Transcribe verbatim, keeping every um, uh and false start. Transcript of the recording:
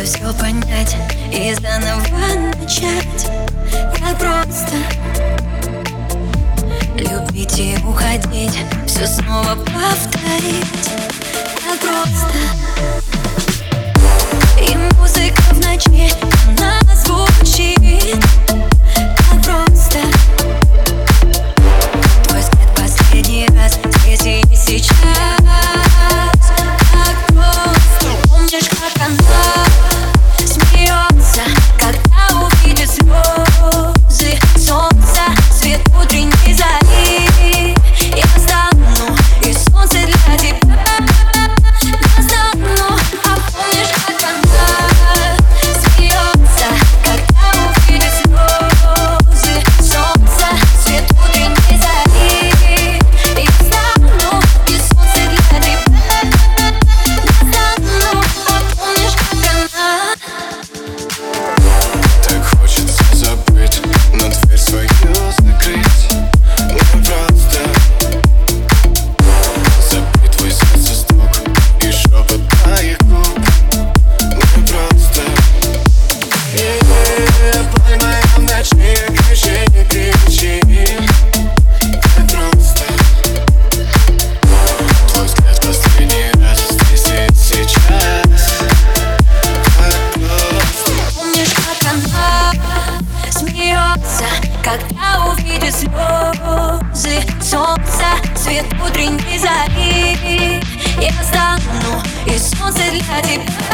все понять и заново начать. Как просто любить и уходить, все снова повторить. Как просто. И музыка в ночи, она звучит. Как просто. Твой взгляд последний раз здесь и сейчас. Как просто. Помнишь, как она смеется, когда увидит слезы солнца, свет утренней зари. Я стану, и солнце для тебя настану. А помнишь, как она смеется, когда увидит слезы солнца, свет утренней зари. Я стану, и солнце для тебя настану. А помнишь, как она. Так хочется забыть, но дверь свою закрыть. Мне просто забыть твой сердце стук и шепот твоих губ. Мне просто поймай в ночи, кричи, не кричи. Мне просто твой взгляд последний раз здесь и сейчас. Помнишь, как она смеется, когда увидит слезы солнца, свет утренней зари. Я стану, и солнце для тебя